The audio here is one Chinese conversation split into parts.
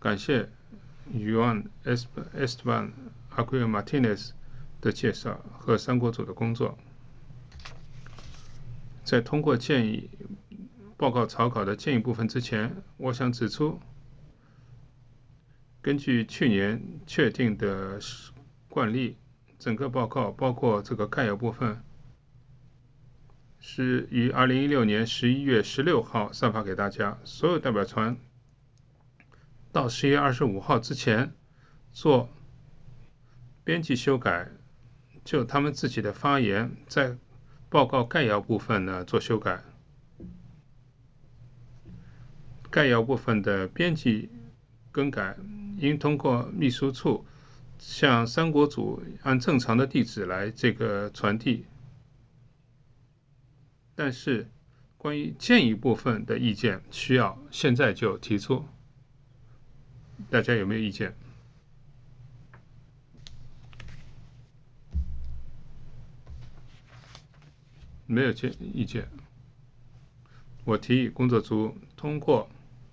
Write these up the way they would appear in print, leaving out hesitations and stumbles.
感谢Juan Esteban Aguirre Martinez 的介绍和三国组的工作。在通过建议报告草稿的建议部分之前，我想指出，根据去年确定的惯例，整个报告包括这个概要部分是于2016年11月16号散发给大家。所有代表团到10月25号之前做编辑修改，就他们自己的发言在报告概要部分呢做修改。概要部分的编辑更改应通过秘书处向三国组按正常的地址来这个传递。但是关于建议部分的意见需要现在就提出。大家有没有意见？没有意见。我提议工作组通过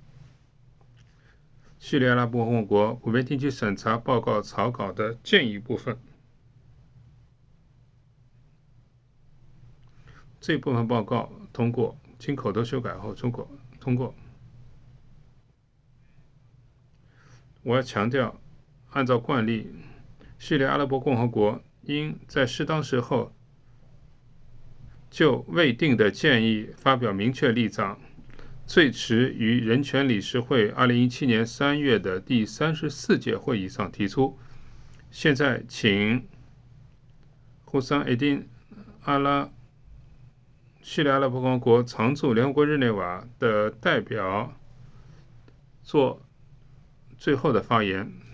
叙利亚阿拉伯共和国普遍地区审查报告草稿的建议部分。这部分报告通过，经口头修改后通过。我要强调，按照惯例，叙利亚阿拉伯共和国应在适当时候就未定的建议发表明确立场，最迟于人权理事会2017年3月的第34届会议上提出。现在请胡桑·埃丁·叙利亚阿拉伯共和国常驻联合国日内瓦的代表做最后的发言。